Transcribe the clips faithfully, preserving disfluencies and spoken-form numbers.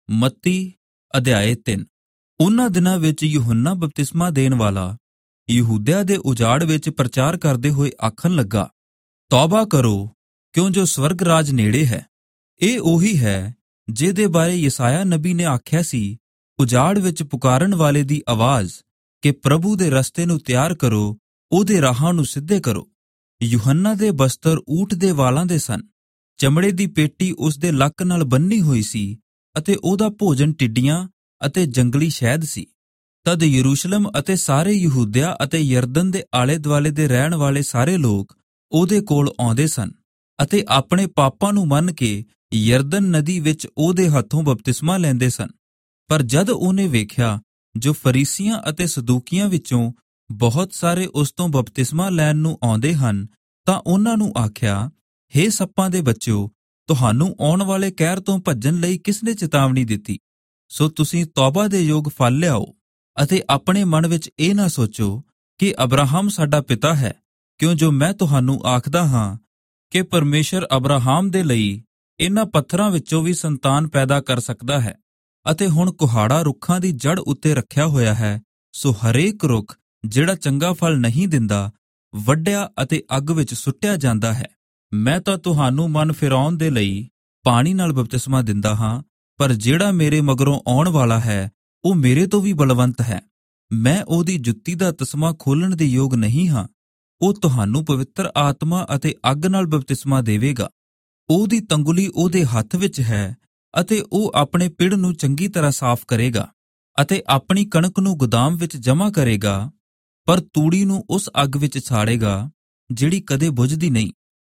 ਮੱਤੀ ਅਧਿਆਇ ਤਿੰਨ। ਉਹਨਾਂ ਦਿਨਾਂ ਵਿੱਚ ਯੂਹੰਨਾ ਬਪਤਿਸਮਾ ਦੇਣ ਵਾਲਾ ਯਹੂਦਿਆ ਦੇ ਉਜਾੜ ਵਿੱਚ ਪ੍ਰਚਾਰ ਕਰਦੇ ਹੋਏ ਆਖਣ ਲੱਗਾ, ਤੌਬਾ ਕਰੋ, ਕਿਉਂ ਜੋ ਸਵਰਗ ਰਾਜ ਨੇੜੇ ਹੈ। ਇਹ ਉਹੀ ਹੈ ਜਿਹਦੇ ਬਾਰੇ ਯਸਾਇਆ ਨਬੀ ਨੇ ਆਖਿਆ ਸੀ, ਉਜਾੜ ਵਿੱਚ ਪੁਕਾਰਨ ਵਾਲੇ ਦੀ ਆਵਾਜ਼ ਕਿ ਪ੍ਰਭੂ ਦੇ ਰਸਤੇ ਨੂੰ ਤਿਆਰ ਕਰੋ, ਉਹਦੇ ਰਾਹਾਂ ਨੂੰ ਸਿੱਧੇ ਕਰੋ। ਯੂਹੰਨਾ ਦੇ ਬਸਤਰ ਊਠ ਦੇ ਵਾਲਾਂ ਦੇ ਸਨ, ਚਮੜੇ ਦੀ ਪੇਟੀ ਉਸ ਦੇ ਲੱਕ ਨਾਲ ਬੰਨ੍ਹੀ ਹੋਈ ਸੀ ਅਤੇ ਉਹਦਾ ਭੋਜਨ ਟਿੱਡੀਆਂ ਅਤੇ ਜੰਗਲੀ ਸ਼ਹਿਦ ਸੀ। ਤਦ ਯਰੂਸ਼ਲਮ ਅਤੇ ਸਾਰੇ ਯਹੂਦਿਆ ਅਤੇ ਯਰਦਨ ਦੇ ਆਲੇ ਦੁਆਲੇ ਦੇ ਰਹਿਣ ਵਾਲੇ ਸਾਰੇ ਲੋਕ ਉਹਦੇ ਕੋਲ ਆਉਂਦੇ ਸਨ ਅਤੇ ਆਪਣੇ ਪਾਪਾਂ ਨੂੰ ਮੰਨ ਕੇ ਯਰਦਨ ਨਦੀ ਵਿੱਚ ਉਹਦੇ ਹੱਥੋਂ ਬਪਤਿਸਮਾ ਲੈਂਦੇ ਸਨ। ਪਰ ਜਦ ਉਹਨੇ ਵੇਖਿਆ ਜੋ ਫਰੀਸੀਆਂ ਅਤੇ ਸਦੂਕੀਆਂ ਵਿੱਚੋਂ ਬਹੁਤ ਸਾਰੇ ਉਸ ਤੋਂ ਬਪਤਿਸਮਾ ਲੈਣ ਨੂੰ ਆਉਂਦੇ ਹਨ, ਤਾਂ ਉਹਨਾਂ ਨੂੰ ਆਖਿਆ, ਹੇ ਸੱਪਾਂ ਦੇ ਬੱਚਿਓ, ਤੁਹਾਨੂੰ ਆਉਣ ਵਾਲੇ ਕਹਿਰ ਤੋਂ ਭੱਜਣ ਲਈ ਕਿਸਨੇ ਚੇਤਾਵਨੀ ਦਿੱਤੀ? ਸੋ ਤੁਸੀਂ ਤੌਬਾ ਦੇ ਯੋਗ ਫਲ ਲਿਆਓ ਅਤੇ ਆਪਣੇ ਮਨ ਵਿੱਚ ਇਹ ਨਾ ਸੋਚੋ ਕਿ ਅਬਰਾਹਮ ਸਾਡਾ ਪਿਤਾ ਹੈ, ਕਿਉਂ ਜੋ ਮੈਂ ਤੁਹਾਨੂੰ ਆਖਦਾ ਹਾਂ ਕਿ ਪਰਮੇਸ਼ਰ ਅਬਰਾਹਮ ਦੇ ਲਈ ਇਹਨਾਂ ਪੱਥਰਾਂ ਵਿੱਚੋਂ ਵੀ ਸੰਤਾਨ ਪੈਦਾ ਕਰ ਸਕਦਾ ਹੈ। ਅਤੇ ਹੁਣ ਕੁਹਾੜਾ ਰੁੱਖਾਂ ਦੀ ਜੜ ਉੱਤੇ ਰੱਖਿਆ ਹੋਇਆ ਹੈ, ਸੋ ਹਰੇਕ ਰੁੱਖ ਜਿਹੜਾ ਚੰਗਾ ਫਲ ਨਹੀਂ ਦਿੰਦਾ ਵੱਢਿਆ ਅਤੇ ਅੱਗ ਵਿੱਚ ਸੁੱਟਿਆ ਜਾਂਦਾ ਹੈ। ਮੈਂ ਤਾਂ ਤੁਹਾਨੂੰ ਮਨ ਫਿਰਾਉਣ ਦੇ ਲਈ ਪਾਣੀ ਨਾਲ ਬਪਤਿਸਮਾ ਦਿੰਦਾ ਹਾਂ, ਪਰ ਜਿਹੜਾ ਮੇਰੇ ਮਗਰੋਂ ਆਉਣ ਵਾਲਾ ਹੈ ਉਹ ਮੇਰੇ ਤੋਂ ਵੀ ਬਲਵੰਤ ਹੈ। ਮੈਂ ਉਹਦੀ ਜੁੱਤੀ ਦਾ ਤਸਮਾ ਖੋਲਣ ਦੇ ਯੋਗ ਨਹੀਂ ਹਾਂ। ਉਹ ਤੁਹਾਨੂੰ ਪਵਿੱਤਰ ਆਤਮਾ ਅਤੇ ਅੱਗ ਨਾਲ ਬਪਤਿਸਮਾ ਦੇਵੇਗਾ। ਉਹਦੀ ਤੰਗੁਲੀ ਉਹਦੇ ਹੱਥ ਵਿੱਚ ਹੈ ਅਤੇ ਉਹ ਆਪਣੇ ਪਿੜ ਨੂੰ ਚੰਗੀ ਤਰ੍ਹਾਂ ਸਾਫ਼ ਕਰੇਗਾ ਅਤੇ ਆਪਣੀ ਕਣਕ ਨੂੰ ਗੋਦਾਮ ਵਿੱਚ ਜਮ੍ਹਾਂ ਕਰੇਗਾ, ਪਰ ਤੂੜੀ ਨੂੰ ਉਸ ਅੱਗ ਵਿੱਚ ਸਾੜੇਗਾ ਜਿਹੜੀ ਕਦੇ ਬੁਝਦੀ ਨਹੀਂ।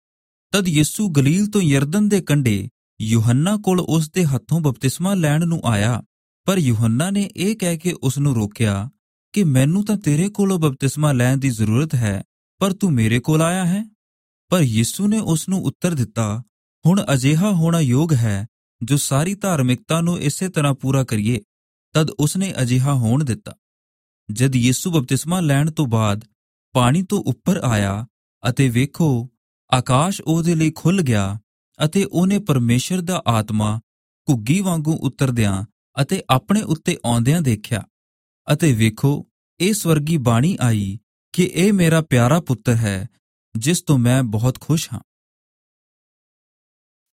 ਤਦ ਯਿਸੂ ਗਲੀਲ ਤੋਂ ਯਰਦਨ ਦੇ ਕੰਢੇ ਯੂਹੰਨਾ ਕੋਲ ਉਸ ਦੇ ਹੱਥੋਂ ਬਪਤਿਸਮਾ ਲੈਣ ਨੂੰ ਆਇਆ, ਪਰ ਯੂਹੰਨਾ ਨੇ ਇਹ ਕਹਿ ਕੇ ਉਸ ਨੂੰ ਰੋਕਿਆ ਕਿ ਮੈਨੂੰ ਤਾਂ ਤੇਰੇ ਕੋਲੋਂ ਬਪਤਿਸਮਾ ਲੈਣ ਦੀ ਜ਼ਰੂਰਤ ਹੈ, ਪਰ ਤੂੰ ਮੇਰੇ ਕੋਲ ਆਇਆ ਹੈ। ਪਰ ਯਿਸੂ ਨੇ ਉਸ ਨੂੰ ਉੱਤਰ ਦਿੱਤਾ, ਹੁਣ ਅਜਿਹਾ ਹੋਣਾ ਯੋਗ ਹੈ ਜੋ ਸਾਰੀ ਧਾਰਮਿਕਤਾ ਨੂੰ ਇਸੇ ਤਰ੍ਹਾਂ ਪੂਰਾ ਕਰੀਏ। ਤਦ ਉਸਨੇ ਅਜਿਹਾ ਹੋਣ ਦਿੱਤਾ। ਜਦ ਯਿਸੂ ਬਪਤਿਸਮਾ ਲੈਣ ਤੋਂ ਬਾਅਦ ਪਾਣੀ ਤੋਂ ਉੱਪਰ ਆਇਆ ਅਤੇ ਵੇਖੋ, ਆਕਾਸ਼ ਉਹਦੇ ਲਈ ਖੁੱਲ੍ਹ ਗਿਆ ਅਤੇ ਉਹਨੇ ਪਰਮੇਸ਼ਰ ਦਾ ਆਤਮਾ ਘੁੱਗੀ ਵਾਂਗੂ ਉਤਰਦਿਆਂ ਅਤੇ ਆਪਣੇ ਉੱਤੇ ਆਉਂਦਿਆਂ ਦੇਖਿਆ। ਅਤੇ ਵੇਖੋ, ਇਹ ਸਵਰਗੀ ਬਾਣੀ ਆਈ ਕਿ ਇਹ ਮੇਰਾ ਪਿਆਰਾ ਪੁੱਤਰ ਹੈ, ਜਿਸ ਤੋਂ ਮੈਂ ਬਹੁਤ ਖੁਸ਼ ਹਾਂ।